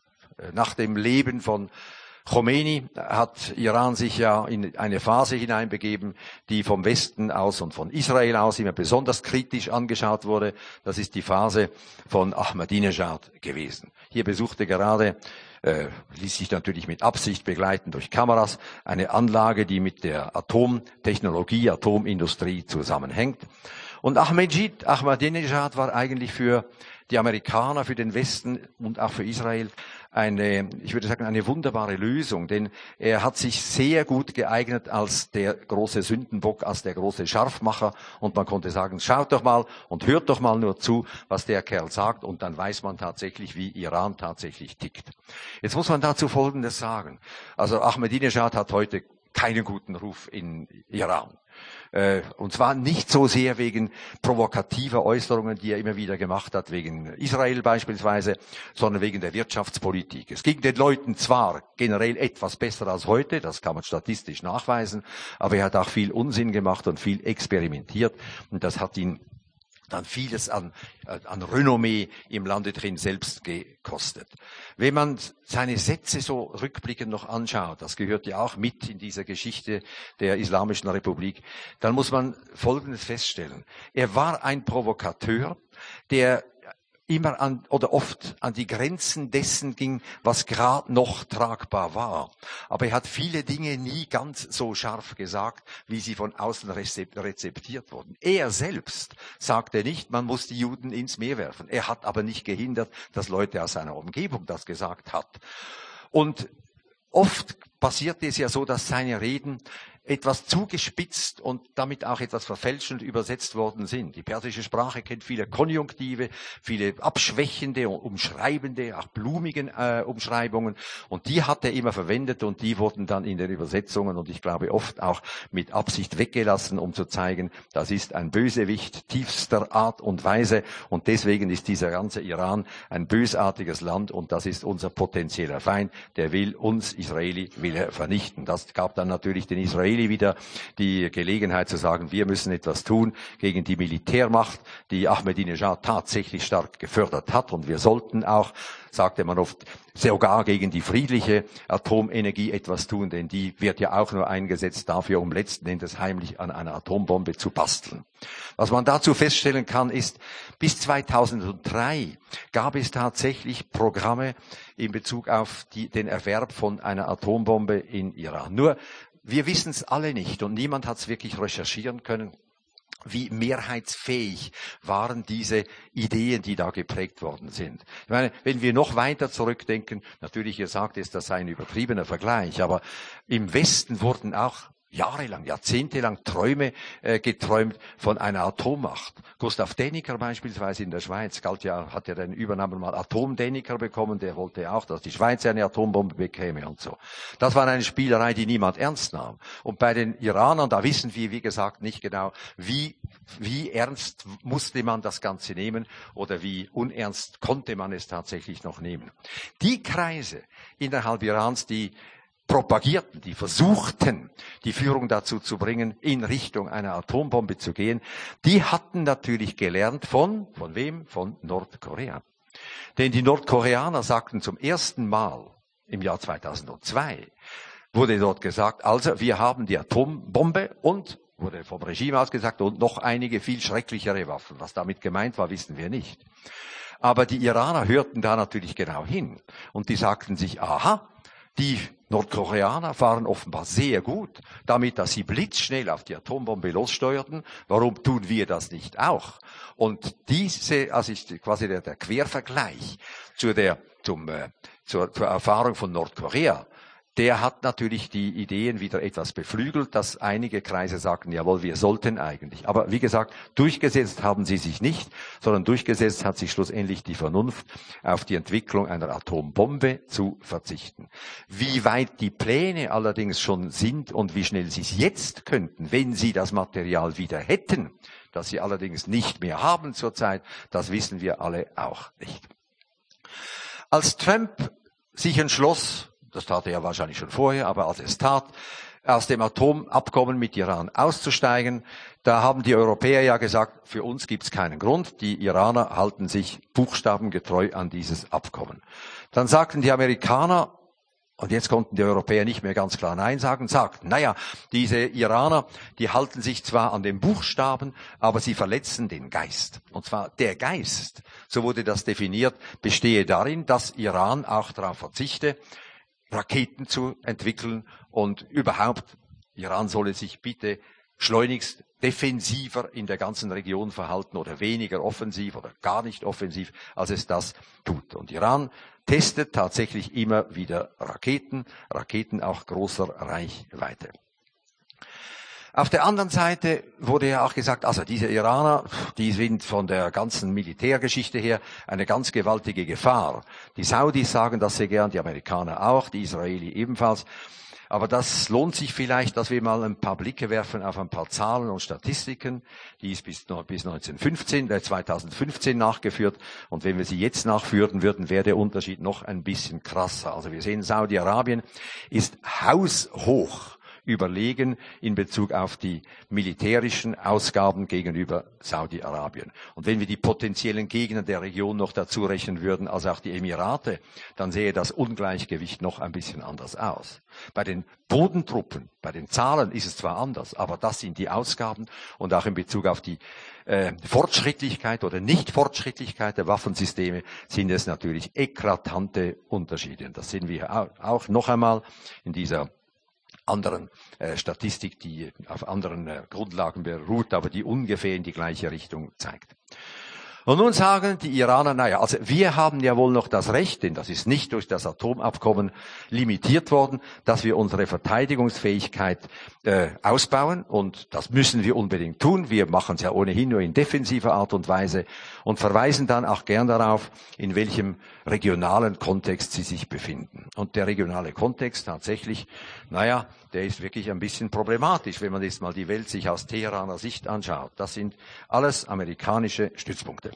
nach dem Leben von Khomeini hat Iran sich ja in eine Phase hineinbegeben, die vom Westen aus und von Israel aus immer besonders kritisch angeschaut wurde. Das ist die Phase von Ahmadinejad gewesen. Hier besuchte gerade, äh, ließ sich natürlich mit Absicht begleiten durch Kameras, eine Anlage, die mit der Atomtechnologie, Atomindustrie zusammenhängt. Und Ahmadinejad, Ahmadinejad war eigentlich für die Amerikaner, für den Westen und auch für Israel eine, ich würde sagen, eine wunderbare Lösung, denn er hat sich sehr gut geeignet als der große Sündenbock, als der große Scharfmacher, und man konnte sagen, schaut doch mal und hört doch mal nur zu, was der Kerl sagt, und dann weiß man tatsächlich, wie Iran tatsächlich tickt. Jetzt muss man dazu Folgendes sagen. Also Ahmadinejad hat heute keinen guten Ruf in Iran. Und zwar nicht so sehr wegen provokativer Äußerungen, die er immer wieder gemacht hat, wegen Israel beispielsweise, sondern wegen der Wirtschaftspolitik. Es ging den Leuten zwar generell etwas besser als heute, das kann man statistisch nachweisen, aber er hat auch viel Unsinn gemacht und viel experimentiert, und das hat ihn dann vieles an, an Renommee im Lande drin selbst gekostet. Wenn man seine Sätze so rückblickend noch anschaut, das gehört ja auch mit in dieser Geschichte der Islamischen Republik, dann muss man Folgendes feststellen. Er war ein Provokateur, der immer an oder oft an die Grenzen dessen ging, was gerade noch tragbar war. Aber er hat viele Dinge nie ganz so scharf gesagt, wie sie von außen rezeptiert wurden. Er selbst sagte nicht, man muss die Juden ins Meer werfen. Er hat aber nicht gehindert, dass Leute aus seiner Umgebung das gesagt hat. Und oft passiert es ja so, dass seine Reden etwas zugespitzt und damit auch etwas verfälschend übersetzt worden sind. Die persische Sprache kennt viele Konjunktive, viele abschwächende und umschreibende, auch blumigen äh, Umschreibungen, und die hat er immer verwendet, und die wurden dann in den Übersetzungen, und ich glaube oft auch mit Absicht weggelassen, um zu zeigen, das ist ein Bösewicht tiefster Art und Weise, und deswegen ist dieser ganze Iran ein bösartiges Land, und das ist unser potenzieller Feind, der will uns, Israeli, will er vernichten. Das gab dann natürlich den Israeli wieder die Gelegenheit zu sagen, wir müssen etwas tun gegen die Militärmacht, die Ahmadinejad tatsächlich stark gefördert hat, und wir sollten auch, sagte man oft, sogar gegen die friedliche Atomenergie etwas tun, denn die wird ja auch nur eingesetzt dafür, um letzten Endes heimlich an einer Atombombe zu basteln. Was man dazu feststellen kann, ist, bis zweitausenddrei gab es tatsächlich Programme in Bezug auf die, den Erwerb von einer Atombombe in Iran. Nur, wir wissen es alle nicht, und niemand hat es wirklich recherchieren können, wie mehrheitsfähig waren diese Ideen, die da geprägt worden sind. Ich meine, wenn wir noch weiter zurückdenken, natürlich, ihr sagt es, das sei ein übertriebener Vergleich, aber im Westen wurden auch jahrelang, jahrzehntelang Träume äh, geträumt von einer Atommacht. Gustav Deniker beispielsweise in der Schweiz galt ja, hat ja den Übernamen mal Atom-Deniker bekommen, der wollte auch, dass die Schweiz eine Atombombe bekäme und so. Das war eine Spielerei, die niemand ernst nahm. Und bei den Iranern, da wissen wir, wie gesagt, nicht genau, wie, wie ernst musste man das Ganze nehmen oder wie unernst konnte man es tatsächlich noch nehmen. Die Kreise innerhalb Irans, die propagierten, die versuchten, die Führung dazu zu bringen, in Richtung einer Atombombe zu gehen, die hatten natürlich gelernt von, von wem? Von Nordkorea. Denn die Nordkoreaner sagten zum ersten Mal im Jahr zweitausendzwei, wurde dort gesagt, also wir haben die Atombombe und, wurde vom Regime aus gesagt, und noch einige viel schrecklichere Waffen. Was damit gemeint war, wissen wir nicht. Aber die Iraner hörten da natürlich genau hin, und die sagten sich, aha, die Nordkoreaner fahren offenbar sehr gut damit, dass sie blitzschnell auf die Atombombe lossteuerten. Warum tun wir das nicht auch? Und diese, also ist quasi der, der Quervergleich zu der, zum, äh, zur, zur Erfahrung von Nordkorea. Der hat natürlich die Ideen wieder etwas beflügelt, dass einige Kreise sagten, jawohl, wir sollten eigentlich. Aber wie gesagt, durchgesetzt haben sie sich nicht, sondern durchgesetzt hat sich schlussendlich die Vernunft, auf die Entwicklung einer Atombombe zu verzichten. Wie weit die Pläne allerdings schon sind und wie schnell sie es jetzt könnten, wenn sie das Material wieder hätten, das sie allerdings nicht mehr haben zurzeit, das wissen wir alle auch nicht. Als Trump sich entschloss, das tat er ja wahrscheinlich schon vorher, aber als er es tat, aus dem Atomabkommen mit Iran auszusteigen, da haben die Europäer ja gesagt, für uns gibt es keinen Grund, die Iraner halten sich buchstabengetreu an dieses Abkommen. Dann sagten die Amerikaner, und jetzt konnten die Europäer nicht mehr ganz klar Nein sagen, sagten, naja, diese Iraner, die halten sich zwar an den Buchstaben, aber sie verletzen den Geist. Und zwar der Geist, so wurde das definiert, bestehe darin, dass Iran auch darauf verzichte, Raketen zu entwickeln und überhaupt, Iran solle sich bitte schleunigst defensiver in der ganzen Region verhalten oder weniger offensiv oder gar nicht offensiv, als es das tut. Und Iran testet tatsächlich immer wieder Raketen, Raketen auch großer Reichweite. Auf der anderen Seite wurde ja auch gesagt, also diese Iraner, die sind von der ganzen Militärgeschichte her eine ganz gewaltige Gefahr. Die Saudis sagen das sehr gern, die Amerikaner auch, die Israelis ebenfalls. Aber das lohnt sich vielleicht, dass wir mal ein paar Blicke werfen auf ein paar Zahlen und Statistiken. Die ist bis, bis neunzehnhundertfünfzehn, äh, zweitausendfünfzehn nachgeführt. Und wenn wir sie jetzt nachführen würden, wäre der Unterschied noch ein bisschen krasser. Also wir sehen, Saudi-Arabien ist haushoch überlegen in Bezug auf die militärischen Ausgaben gegenüber Saudi-Arabien. Und wenn wir die potenziellen Gegner der Region noch dazu rechnen würden, als auch die Emirate, dann sähe das Ungleichgewicht noch ein bisschen anders aus. Bei den Bodentruppen, bei den Zahlen ist es zwar anders, aber das sind die Ausgaben und auch in Bezug auf die äh, Fortschrittlichkeit oder Nicht-Fortschrittlichkeit der Waffensysteme sind es natürlich eklatante Unterschiede. Und das sehen wir auch noch einmal in dieser anderen äh, Statistik, die auf anderen äh, Grundlagen beruht, aber die ungefähr in die gleiche Richtung zeigt. Und nun sagen die Iraner, naja, also wir haben ja wohl noch das Recht, denn das ist nicht durch das Atomabkommen limitiert worden, dass wir unsere Verteidigungsfähigkeit äh, ausbauen und das müssen wir unbedingt tun. Wir machen es ja ohnehin nur in defensiver Art und Weise und verweisen dann auch gern darauf, in welchem regionalen Kontext sie sich befinden. Und der regionale Kontext tatsächlich, naja, der ist wirklich ein bisschen problematisch, wenn man jetzt mal die Welt sich aus Teheraner Sicht anschaut. Das sind alles amerikanische Stützpunkte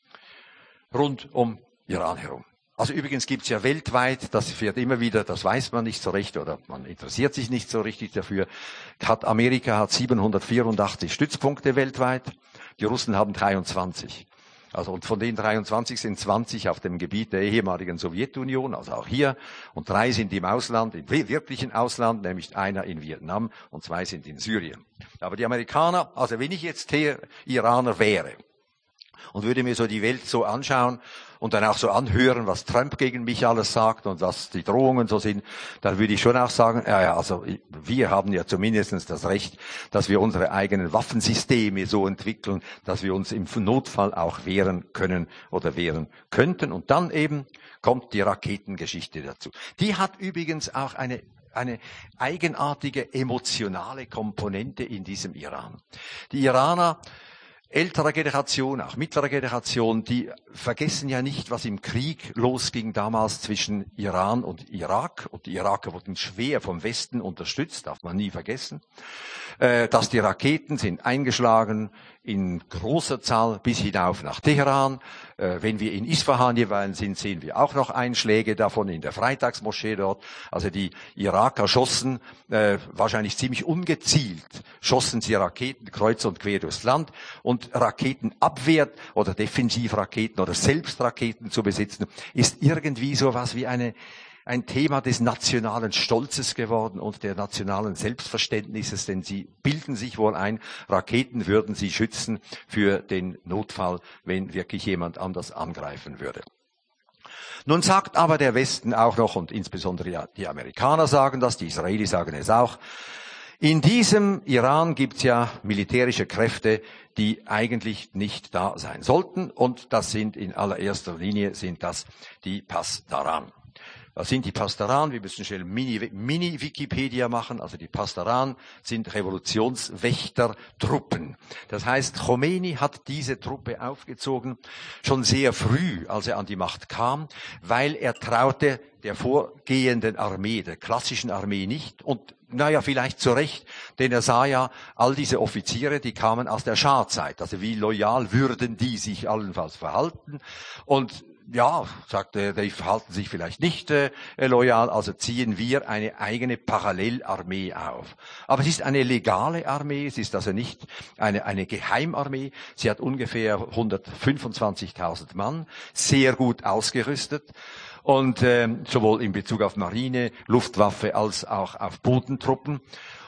rund um Iran herum. Also übrigens gibt's ja weltweit, das wird immer wieder, das weiß man nicht so recht oder man interessiert sich nicht so richtig dafür, hat Amerika hat siebenhundertvierundachtzig Stützpunkte weltweit, die Russen haben dreiundzwanzig. Also und von den dreiundzwanzig sind zwanzig auf dem Gebiet der ehemaligen Sowjetunion, also auch hier, und drei sind im Ausland, im wirklichen Ausland, nämlich einer in Vietnam und zwei sind in Syrien. Aber die Amerikaner, also wenn ich jetzt hier Iraner wäre und würde mir so die Welt so anschauen und dann auch so anhören, was Trump gegen mich alles sagt und was die Drohungen so sind, dann würde ich schon auch sagen, ja, ja, also wir haben ja zumindest das Recht, dass wir unsere eigenen Waffensysteme so entwickeln, dass wir uns im Notfall auch wehren können oder wehren könnten. Und dann eben kommt die Raketengeschichte dazu. Die hat übrigens auch eine eine eigenartige emotionale Komponente in diesem Iran. Die Iraner, ältere Generation, auch mittlere Generation, die vergessen ja nicht, was im Krieg losging damals zwischen Iran und Irak. Und die Iraker wurden schwer vom Westen unterstützt, darf man nie vergessen. Äh, dass die Raketen sind eingeschlagen in großer Zahl bis hinauf nach Teheran. Äh, wenn wir in Isfahan jeweils sind, sehen wir auch noch Einschläge davon in der Freitagsmoschee dort. Also die Iraker schossen äh, wahrscheinlich ziemlich ungezielt, schossen sie Raketen kreuz und quer durchs Land. Und Raketenabwehr oder Defensivraketen oder Selbstraketen zu besitzen, ist irgendwie so was wie eine ein Thema des nationalen Stolzes geworden und der nationalen Selbstverständnisses, denn sie bilden sich wohl ein, Raketen würden sie schützen für den Notfall, wenn wirklich jemand anders angreifen würde. Nun sagt aber der Westen auch noch, und insbesondere die Amerikaner sagen das, die Israelis sagen es auch, in diesem Iran gibt es ja militärische Kräfte, die eigentlich nicht da sein sollten. Und das sind in allererster Linie sind das die Pasdaran. Was sind die Pasdaran? Wir müssen schnell Mini-Wikipedia machen. Also die Pasdaran sind Revolutionswächtertruppen. Das heißt, Khomeini hat diese Truppe aufgezogen, schon sehr früh, als er an die Macht kam, weil er traute der vorgehenden Armee, der klassischen Armee nicht. Und naja, vielleicht zu Recht, denn er sah ja, all diese Offiziere, die kamen aus der Schah-Zeit. Also wie loyal würden die sich allenfalls verhalten? Und ja, sagte er, die verhalten sich vielleicht nicht äh, loyal, also ziehen wir eine eigene Parallelarmee auf. Aber es ist eine legale Armee, es ist also nicht eine, eine Geheimarmee. Sie hat ungefähr hundertfünfundzwanzigtausend Mann, sehr gut ausgerüstet. Und äh, sowohl in Bezug auf Marine, Luftwaffe als auch auf Bodentruppen.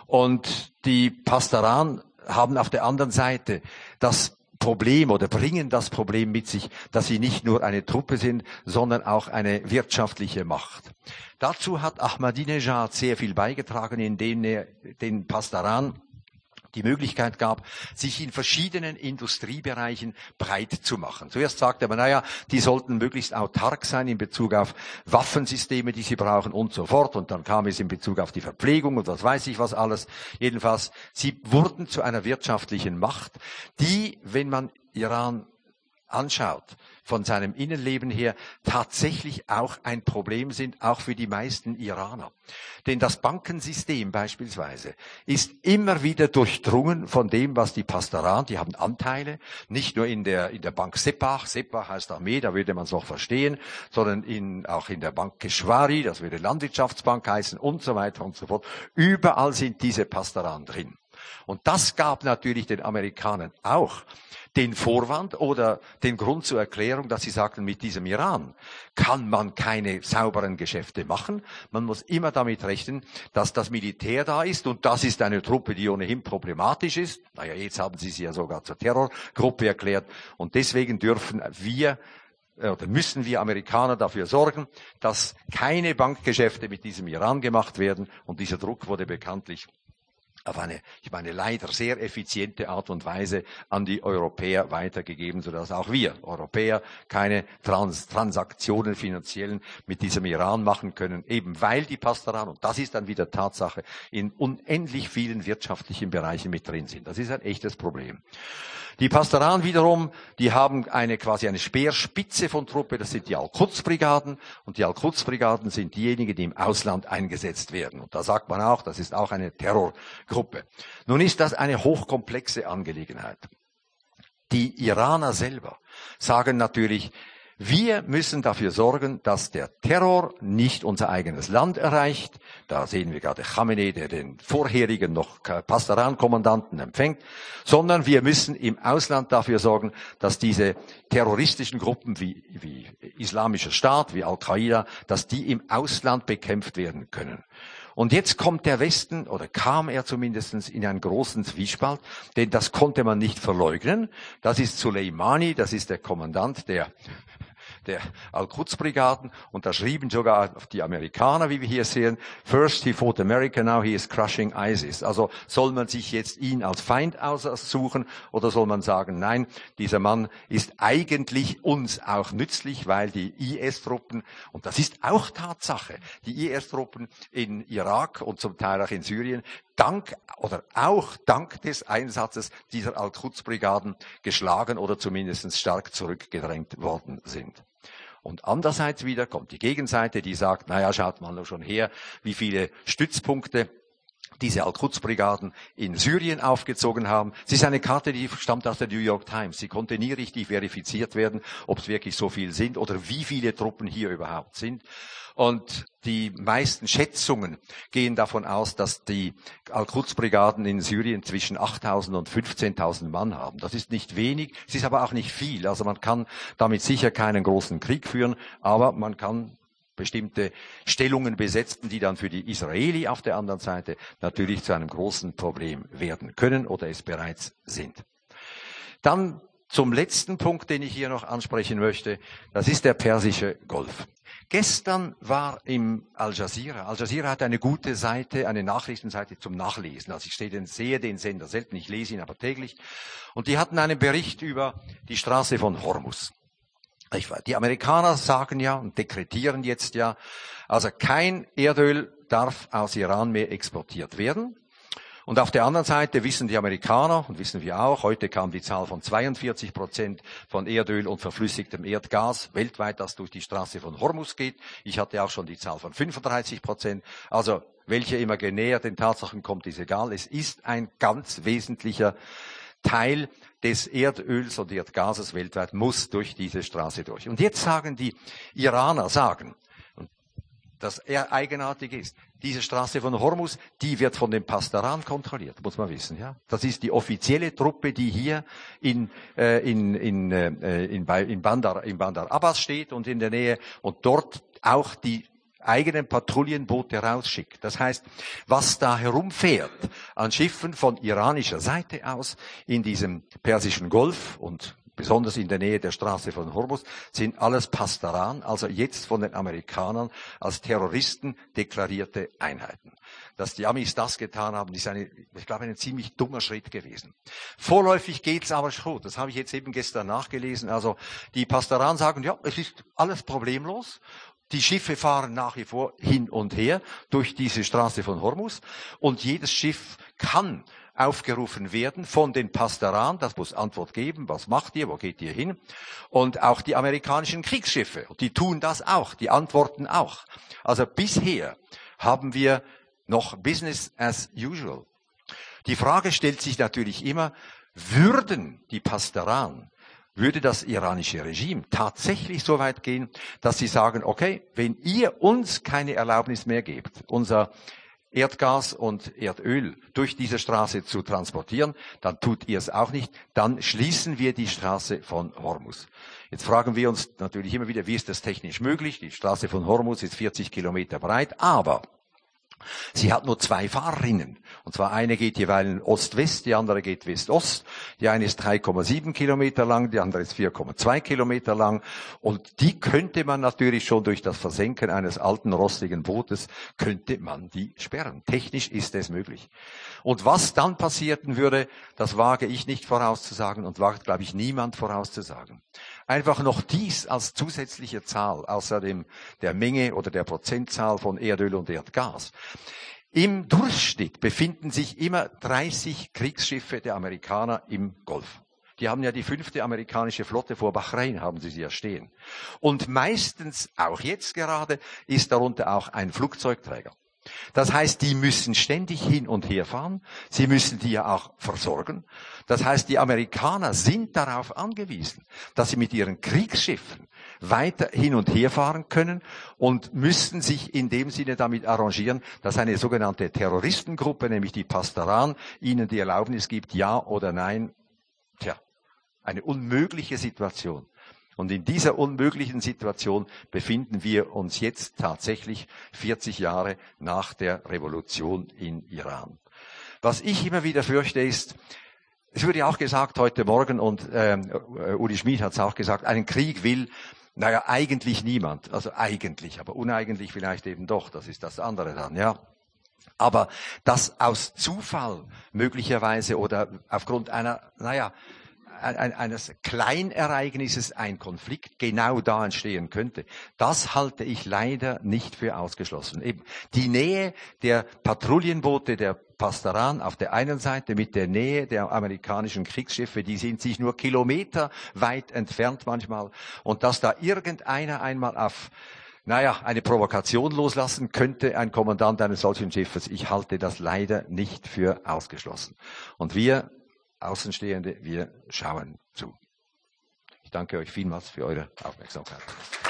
Und die Pasdaran haben auf der anderen Seite das Problem oder bringen das Problem mit sich, dass sie nicht nur eine Truppe sind, sondern auch eine wirtschaftliche Macht. Dazu hat Ahmadinejad sehr viel beigetragen, indem er den Pasdaran die Möglichkeit gab, sich in verschiedenen Industriebereichen breit zu machen. Zuerst sagte man, naja, die sollten möglichst autark sein in Bezug auf Waffensysteme, die sie brauchen und so fort. Und dann kam es in Bezug auf die Verpflegung und was weiß ich was alles. Jedenfalls, sie wurden zu einer wirtschaftlichen Macht, die, wenn man Iran anschaut, von seinem Innenleben her tatsächlich auch ein Problem sind, auch für die meisten Iraner. Denn das Bankensystem beispielsweise ist immer wieder durchdrungen von dem, was die Pasdaran, die haben Anteile, nicht nur in der in der Bank Sepah, Sepah heißt Armee, da würde man es noch verstehen, sondern in, auch in der Bank Keshvari, das würde Landwirtschaftsbank heißen und so weiter und so fort. Überall sind diese Pasdaran drin. Und das gab natürlich den Amerikanern auch den Vorwand oder den Grund zur Erklärung, dass sie sagten, mit diesem Iran kann man keine sauberen Geschäfte machen. Man muss immer damit rechnen, dass das Militär da ist und das ist eine Truppe, die ohnehin problematisch ist. Naja, jetzt haben sie sie ja sogar zur Terrorgruppe erklärt und deswegen dürfen wir oder müssen wir Amerikaner dafür sorgen, dass keine Bankgeschäfte mit diesem Iran gemacht werden und dieser Druck wurde bekanntlich auf eine, ich meine, leider sehr effiziente Art und Weise an die Europäer weitergegeben, sodass auch wir Europäer keine Trans- Transaktionen finanziellen mit diesem Iran machen können, eben weil die Pasdaran, und das ist dann wieder Tatsache, in unendlich vielen wirtschaftlichen Bereichen mit drin sind. Das ist ein echtes Problem. Die Pasdaran wiederum, die haben eine quasi eine Speerspitze von Truppe, das sind die Al-Quds-Brigaden und die Al-Quds-Brigaden sind diejenigen, die im Ausland eingesetzt werden. Und da sagt man auch, das ist auch eine Terrorgruppe. Nun ist das eine hochkomplexe Angelegenheit. Die Iraner selber sagen natürlich, wir müssen dafür sorgen, dass der Terror nicht unser eigenes Land erreicht. Da sehen wir gerade Khamenei, der den vorherigen noch Pasdaran-Kommandanten empfängt, sondern wir müssen im Ausland dafür sorgen, dass diese terroristischen Gruppen wie, wie Islamischer Staat, wie Al-Qaida, dass die im Ausland bekämpft werden können. Und jetzt kommt der Westen, oder kam er zumindest in einen großen Zwiespalt, denn das konnte man nicht verleugnen. Das ist Soleimani, das ist der Kommandant der der Al-Quds-Brigaden, und da schrieben sogar die Amerikaner, wie wir hier sehen, first he fought America, now he is crushing ISIS. Also soll man sich jetzt ihn als Feind aussuchen oder soll man sagen, nein, dieser Mann ist eigentlich uns auch nützlich, weil die I S-Truppen, und das ist auch Tatsache, die I S-Truppen in Irak und zum Teil auch in Syrien, dank oder auch dank des Einsatzes dieser Al-Quds-Brigaden geschlagen oder zumindest stark zurückgedrängt worden sind. Und andererseits wieder kommt die Gegenseite, die sagt, naja, schaut mal nur schon her, wie viele Stützpunkte diese Al-Quds-Brigaden in Syrien aufgezogen haben. Es ist eine Karte, die stammt aus der New York Times. Sie konnte nie richtig verifiziert werden, ob es wirklich so viel sind oder wie viele Truppen hier überhaupt sind. Und die meisten Schätzungen gehen davon aus, dass die Al-Quds-Brigaden in Syrien zwischen achttausend und fünfzehntausend Mann haben. Das ist nicht wenig, es ist aber auch nicht viel. Also man kann damit sicher keinen großen Krieg führen, aber man kann bestimmte Stellungen besetzen, die dann für die Israeli auf der anderen Seite natürlich zu einem großen Problem werden können oder es bereits sind. Dann zum letzten Punkt, den ich hier noch ansprechen möchte, das ist der Persische Golf. Gestern war im Al Jazeera, Al Jazeera hat eine gute Seite, eine Nachrichtenseite zum Nachlesen. Also ich sehe den, sehe den Sender selten, ich lese ihn aber täglich. Und die hatten einen Bericht über die Straße von Hormuz. Die Amerikaner sagen ja und dekretieren jetzt ja, also kein Erdöl darf aus Iran mehr exportiert werden. Und auf der anderen Seite wissen die Amerikaner und wissen wir auch, heute kam die Zahl von zweiundvierzig Prozent von Erdöl und verflüssigtem Erdgas weltweit, das durch die Straße von Hormuz geht. Ich hatte auch schon die Zahl von fünfunddreißig Prozent. Also welche immer näher den Tatsachen kommt, ist egal. Es ist ein ganz wesentlicher Teil des Erdöls und Erdgases weltweit, muss durch diese Straße durch. Und jetzt sagen die Iraner, sagen, das eher eigenartig ist, diese Straße von Hormuz, die wird von den Pastaran kontrolliert, muss man wissen. Ja, das ist die offizielle Truppe, die hier in äh, in in äh, in, bei, in Bandar in Bandar Abbas steht und in der Nähe und dort auch die eigenen Patrouillenboote rausschickt. Das heißt, was da herumfährt an Schiffen von iranischer Seite aus in diesem Persischen Golf und besonders in der Nähe der Straße von Hormuz, sind alles Pastaran, also jetzt von den Amerikanern als Terroristen deklarierte Einheiten. Dass die Amis das getan haben, ist eine, ich glaube, ein ziemlich dummer Schritt gewesen. Vorläufig geht's aber schon. Das habe ich jetzt eben gestern nachgelesen. Also die Pastaran sagen, ja, es ist alles problemlos. Die Schiffe fahren nach wie vor hin und her durch diese Straße von Hormuz und jedes Schiff kann aufgerufen werden von den Pastaran, das muss Antwort geben, was macht ihr, wo geht ihr hin? Und auch die amerikanischen Kriegsschiffe, die tun das auch, die antworten auch. Also bisher haben wir noch Business as usual. Die Frage stellt sich natürlich immer, würden die Pastaran, würde das iranische Regime tatsächlich so weit gehen, dass sie sagen, okay, wenn ihr uns keine Erlaubnis mehr gebt, unser Erdgas und Erdöl durch diese Straße zu transportieren, dann tut ihr es auch nicht, dann schließen wir die Straße von Hormuz. Jetzt fragen wir uns natürlich immer wieder, wie ist das technisch möglich? Die Straße von Hormuz ist vierzig Kilometer breit, aber sie hat nur zwei Fahrrinnen. Und zwar eine geht jeweils Ost-West, die andere geht West-Ost. Die eine ist drei Komma sieben Kilometer lang, die andere ist vier Komma zwei Kilometer lang. Und die könnte man natürlich schon durch das Versenken eines alten, rostigen Bootes, könnte man die sperren. Technisch ist es möglich. Und was dann passieren würde, das wage ich nicht vorauszusagen und wagt, glaube ich, niemand vorauszusagen. Einfach noch dies als zusätzliche Zahl, außer dem, der Menge oder der Prozentzahl von Erdöl und Erdgas. Im Durchschnitt befinden sich immer dreißig Kriegsschiffe der Amerikaner im Golf. Die haben ja die fünfte amerikanische Flotte vor Bahrain, haben sie sie ja stehen. Und meistens, auch jetzt gerade, ist darunter auch ein Flugzeugträger. Das heißt, die müssen ständig hin und her fahren. Sie müssen die ja auch versorgen. Das heißt, die Amerikaner sind darauf angewiesen, dass sie mit ihren Kriegsschiffen weiter hin und her fahren können und müssten sich in dem Sinne damit arrangieren, dass eine sogenannte Terroristengruppe, nämlich die Pastaran, ihnen die Erlaubnis gibt, ja oder nein. Tja, eine unmögliche Situation. Und in dieser unmöglichen Situation befinden wir uns jetzt tatsächlich vierzig Jahre nach der Revolution in Iran. Was ich immer wieder fürchte ist, es wurde ja auch gesagt heute Morgen und ähm, Uli Schmid hat es auch gesagt, einen Krieg will, naja, eigentlich niemand. Also eigentlich, aber uneigentlich vielleicht eben doch, das ist das andere dann, ja. Aber dass aus Zufall möglicherweise oder aufgrund einer, naja, eines Kleinereignisses ein Konflikt genau da entstehen könnte, das halte ich leider nicht für ausgeschlossen. Eben die Nähe der Patrouillenboote der Pastaran auf der einen Seite mit der Nähe der amerikanischen Kriegsschiffe, die sind sich nur Kilometer weit entfernt manchmal, und dass da irgendeiner einmal auf naja, eine Provokation loslassen könnte, ein Kommandant eines solchen Schiffes, ich halte das leider nicht für ausgeschlossen. Und wir Außenstehende, wir schauen zu. Ich danke euch vielmals für eure Aufmerksamkeit.